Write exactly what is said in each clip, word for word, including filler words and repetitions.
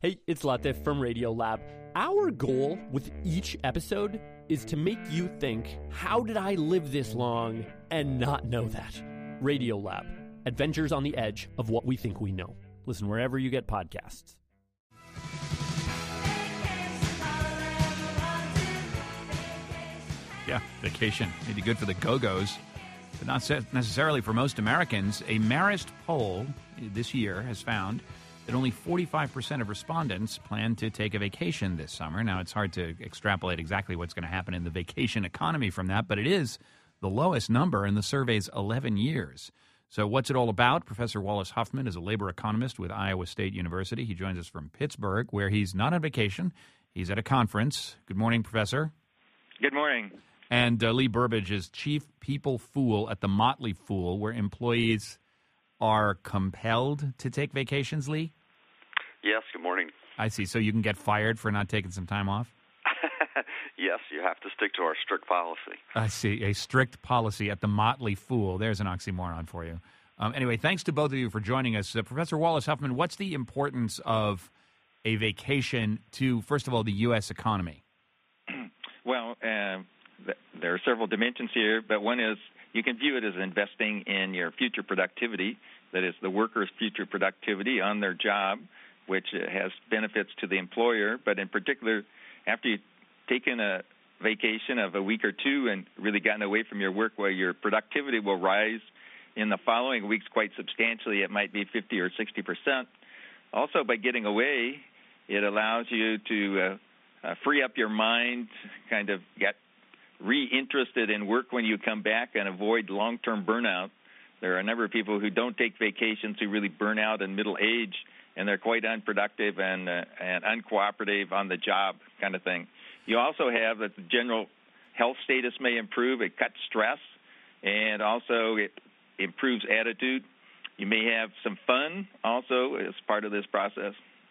Hey, it's Latif from Radiolab. Our goal with each episode is to make you think, how did I live this long and not know that? Radiolab, adventures on the edge of what we think we know. Listen wherever you get podcasts. Yeah, vacation may be good for the Go-Go's, but not necessarily for most Americans. A Marist poll this year has found that only forty-five percent of respondents plan to take a vacation this summer. Now, it's hard to extrapolate exactly what's going to happen in the vacation economy from that, but it is the lowest number in the survey's eleven years. So what's it all about? Professor Wallace Huffman is a labor economist with Iowa State University. He joins us from Pittsburgh, where he's not on vacation. He's at a conference. Good morning, Professor. Good morning. And uh, Lee Burbidge is Chief People Fool at the Motley Fool, where employees are compelled to take vacations, Lee? Yes, good morning. I see. So you can get fired for not taking some time off? Yes, you have to stick to our strict policy. I see. A strict policy at the Motley Fool. There's an oxymoron for you. Um, anyway, thanks to both of you for joining us. Uh, Professor Wallace Huffman, what's the importance of a vacation to, first of all, the U S economy? Well, uh, th- there are several dimensions here, but one is you can view it as investing in your future productivity, that is the worker's future productivity on their job, which has benefits to the employer, but in particular, after you've taken a vacation of a week or two and really gotten away from your work, where your productivity will rise in the following weeks quite substantially. It might be fifty or sixty percent. Also, by getting away, it allows you to uh, uh, free up your mind, kind of get reinterested in work when you come back, and avoid long-term burnout. There are a number of people who don't take vacations who really burn out in middle age, and they're quite unproductive and uh, and uncooperative on the job, kind of thing. You also have that the general health status may improve. It cuts stress, and also it improves attitude. You may have some fun also as part of this process.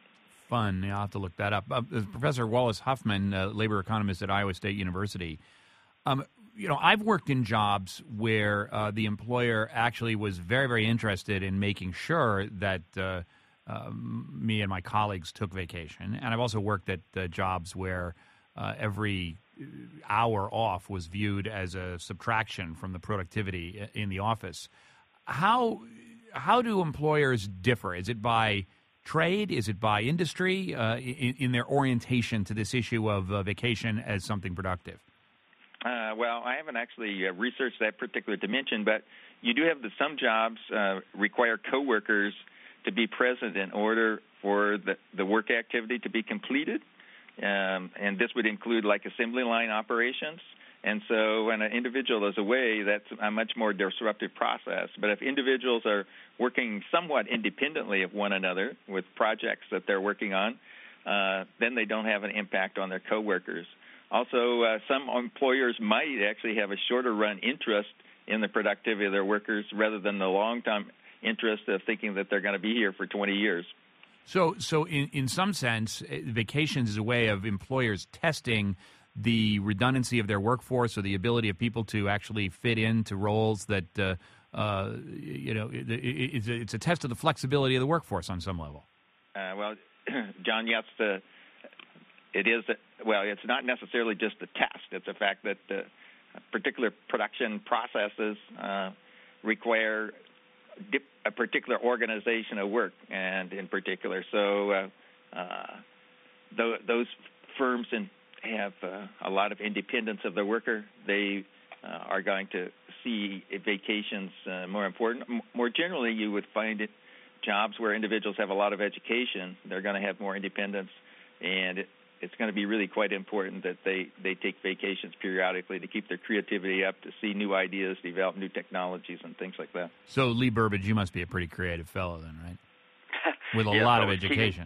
Fun. Yeah, I'll have to look that up. Uh, Professor Wallace Huffman, uh, labor economist at Iowa State University. Um, you know, I've worked in jobs where uh, the employer actually was very, very interested in making sure that uh, um, me and my colleagues took vacation. And I've also worked at uh, jobs where uh, every hour off was viewed as a subtraction from the productivity in the office. How how do employers differ? Is it by trade? Is it by industry uh, in, in their orientation to this issue of uh, vacation as something productive? Uh, well, I haven't actually uh, researched that particular dimension, but you do have the, some jobs uh, require coworkers to be present in order for the, the work activity to be completed, um, and this would include like assembly line operations. And so when an individual is away, that's a much more disruptive process. But if individuals are working somewhat independently of one another with projects that they're working on, uh, then they don't have an impact on their coworkers. Also, uh, some employers might actually have a shorter run interest in the productivity of their workers rather than the long-term interest of thinking that they're going to be here for twenty years. So, so in, in some sense, vacations is a way of employers testing the redundancy of their workforce, or the ability of people to actually fit into roles that, uh, uh, you know, it, it, it's, a, it's a test of the flexibility of the workforce on some level. Uh, well, John, yes, the, it is, well, it's not necessarily just a test. It's a fact that uh, particular production processes uh, require dip, a particular organization of work, and in particular, so uh, uh, th- those firms in have uh, a lot of independence of the worker. They uh, are going to see vacations uh, more important. M- more generally, you would find it jobs where individuals have a lot of education. They're going to have more independence, and it, it's going to be really quite important that they, they take vacations periodically to keep their creativity up, to see new ideas, develop new technologies, and things like that. So, Lee Burbidge, you must be a pretty creative fellow then, right? With a yes, lot of education. Keen.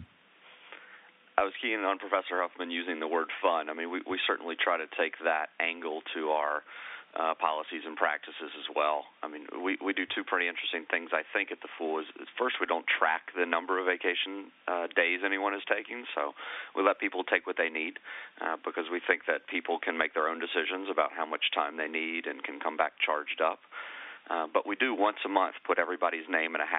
I was keen on Professor Huffman using the word fun. I mean, we, we certainly try to take that angle to our uh, policies and practices as well. I mean, we, we do two pretty interesting things, I think, at the Fool. Is, is first, we don't track the number of vacation uh, days anyone is taking, so we let people take what they need uh, because we think that people can make their own decisions about how much time they need and can come back charged up. Uh, but we do once a month put everybody's name in a hat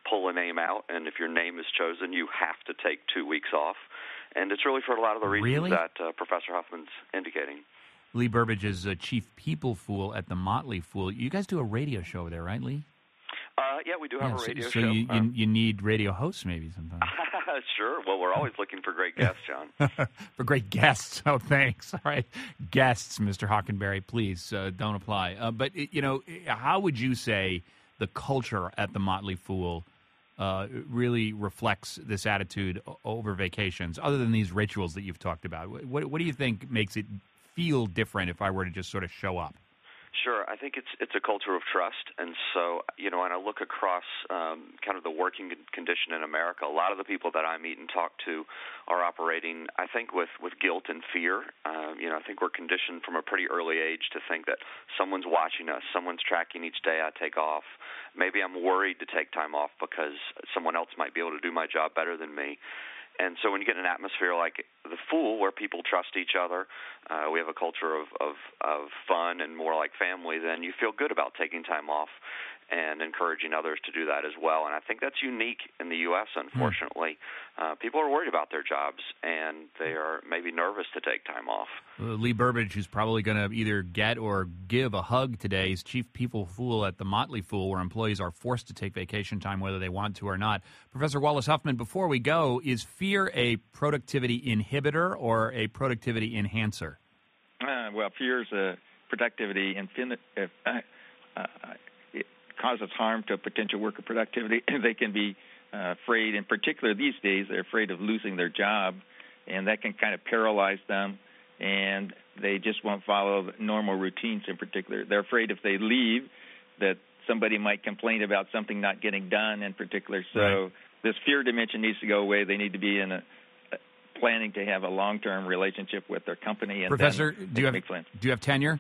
pull a name out, and if your name is chosen, you have to take two weeks off. And it's really for a lot of the reasons Really? that uh, Professor Huffman's indicating. Lee Burbidge is a chief people fool at the Motley Fool. You guys do a radio show over there, right, Lee? Uh, yeah, we do have Yeah, a so- radio so show. you, you, Um, you need radio hosts maybe sometime. Sure. Well, we're always looking for great guests, John. For great guests. Oh, thanks. All right. Guests, Mister Hockenberry, please uh, don't apply. Uh, but, you know, how would you say the culture at the Motley Fool uh, really reflects this attitude o- over vacations, other than these rituals that you've talked about? What, what do you think makes it feel different if I were to just sort of show up? Sure. I think it's it's a culture of trust, and so you know, when I look across um, kind of the working condition in America, a lot of the people that I meet and talk to are operating, I think, with, with guilt and fear. Um, you know, I think we're conditioned from a pretty early age to think that someone's watching us, someone's tracking each day I take off. Maybe I'm worried to take time off because someone else might be able to do my job better than me. And so when you get an atmosphere like the Fool, where people trust each other, uh, we have a culture of, of, of fun and more like family, then you feel good about taking time off and encouraging others to do that as well. And I think that's unique in the U S, unfortunately. Uh, people are worried about their jobs, and they are maybe nervous to take time off. Uh, Lee Burbidge, who's probably going to either get or give a hug today, is chief people fool at the Motley Fool, where employees are forced to take vacation time whether they want to or not. Professor Wallace Huffman, before we go, is fear a productivity inhibitor or a productivity enhancer? Uh, well, fear is a productivity infin- if, uh, uh, it causes harm to potential worker productivity. They can be uh, afraid, in particular these days, they're afraid of losing their job, and that can kind of paralyze them, and they just won't follow normal routines in particular. They're afraid if they leave that somebody might complain about something not getting done in particular. So Right. This fear dimension needs to go away. They need to be in a planning to have a long-term relationship with their company. And Professor, then do you have make plans. do you have tenure?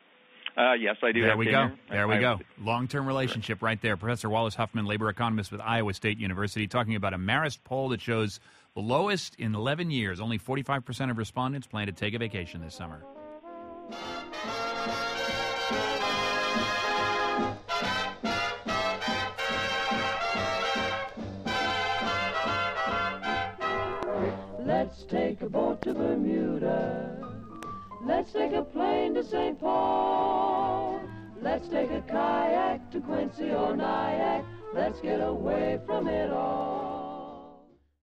Uh, yes, I do. There have we tenure. go. There we I- go. Long-term relationship right there. Professor Wallace Huffman, labor economist with Iowa State University, talking about a Marist poll that shows the lowest in eleven years. Only forty-five percent of respondents plan to take a vacation this summer. Let's take a boat to Bermuda. Let's take a plane to Saint Paul. Let's take a kayak to Quincy or Nyack. Let's get away from it all.